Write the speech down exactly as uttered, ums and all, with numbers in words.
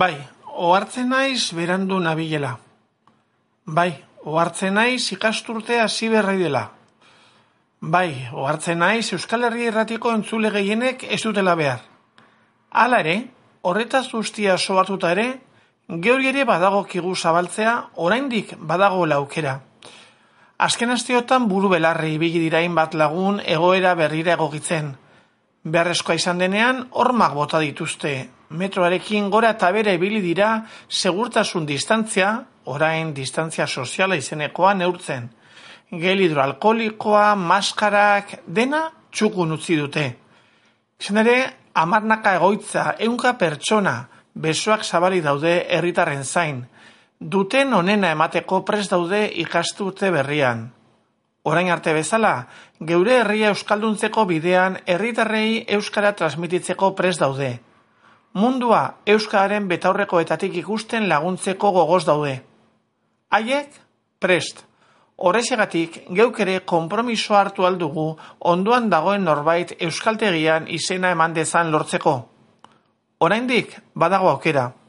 Bai, ohartzen naiz berandu nabilela. Bai, ohartzen naiz ikasturte hasi berri dela. Bai, ohartzen naiz Euskal Herria Irratiko entzule gehienek ez dutela behar. Hala ere, horretaz guztia sobatuta ere, geuri ere badagokigu zabaltzea, oraindik badagoela aukera. Azken asteotan buru belarri ibili dira hainbat lagun egoera berrira egokitzen. Beharrezkoa izan denean, hormak bota dituzte. Metroarekin gora eta bera ibili dira segurtasun distantzia, orain distantzia soziala izenekoa neurtzen. Gel hidroalkoholikoa, maskarak, dena txukun utzi dute. Izan ere, hamarnaka egoitza, ehunka pertsona, besoak zabali daude herritarren zain. Duten onena emateko prest daude ikasturte berrian. Orain arte bezala, geure herria euskalduntzeko bidean herritarrei euskara transmititzeko prest daude. Mundua euskararen betaurrekoetatik ikusten laguntzeko gogoz daude. Haiek, prest. Horrexegatik, geuk ere konpromiso hartu aldugu ondoan dagoen norbait euskaltegian izena eman dezan lortzeko. Oraindik badago aukera.